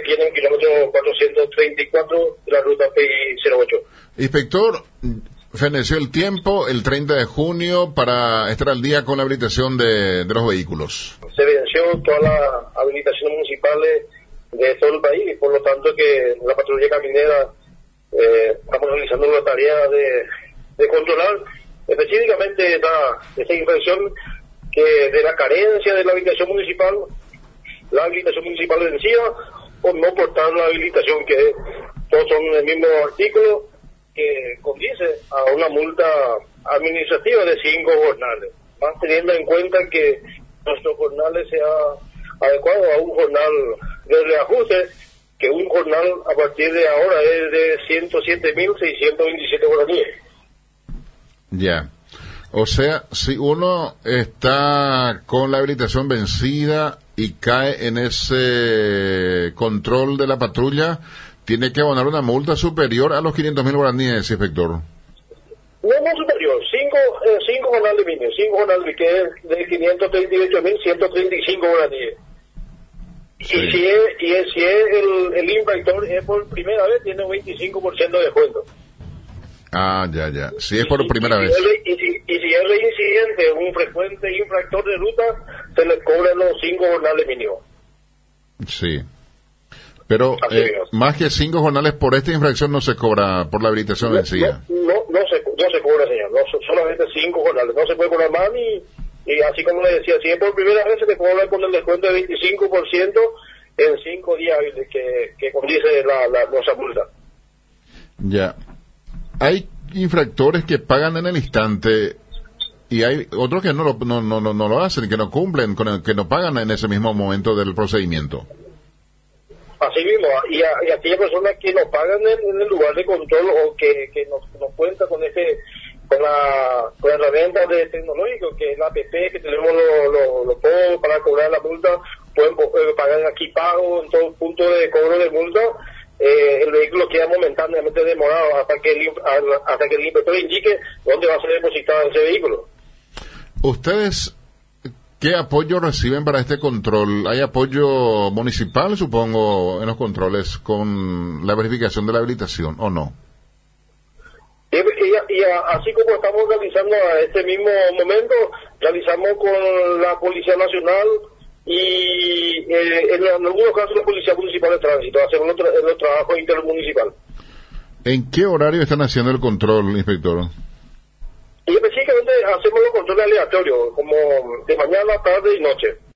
aquí en el kilómetro 434 de la ruta PI08. Inspector, feneció el tiempo el 30 de junio para estar al día con la habilitación de los vehículos. Se venció todas las habilitaciones municipales de todo el país y por lo tanto que la patrulla caminera estamos realizando la tarea de controlar específicamente esta infracción que de la carencia de la habilitación municipal vencida o no portar la habilitación, que todos son el mismo artículo que condice a una multa administrativa de 5 jornales, más teniendo en cuenta que nuestro jornal sea adecuado a un jornal de reajuste, que un jornal a partir de ahora es de 107.627 guaraníes. Ya. O sea, si uno está con la habilitación vencida y cae en ese control de la patrulla, tiene que abonar una multa superior a los 500.000 guaraníes, inspector. No superior, 5 jornales mínimos, 5 jornales que es de 538.135 guaraníes. Sí. Y si es el infractor es por primera vez, tiene un 25% de descuento. Ah, ya. Si es por primera vez. Y si es reincidente, un frecuente infractor de ruta, se le cobran los 5 jornales mínimos. Sí. Pero más que 5 jornales por esta infracción no se cobra por la habilitación vencida. No se cobra, señor. Solamente 5 jornales. No se puede cobrar más y así como le decía, si es por primera vez se te cobra con el descuento de 25% en 5 días hábiles que condice nuestra multa. Ya. Hay infractores que pagan en el instante y hay otros que no lo hacen, que no cumplen, que no pagan en ese mismo momento del procedimiento. Así mismo, y aquellas personas que no pagan en el lugar de control o que no cuentan con la herramienta de tecnológico, que es la app que tenemos los POS para cobrar la multa, pueden pagar aquí pago en todo punto de cobro de multa. El vehículo queda momentáneamente demorado hasta que el inspector indique dónde va a ser depositado ese vehículo. ¿Ustedes qué apoyo reciben para este control? ¿Hay apoyo municipal, supongo, en los controles con la verificación de la habilitación o no? Y así como estamos realizando a este mismo momento, realizamos con la Policía Nacional y en algunos casos la Policía Municipal de Tránsito, hacemos los trabajos intermunicipal. ¿En qué horario están haciendo el control, inspector? Y específicamente hacemos los controles aleatorios, como de mañana, tarde y noche.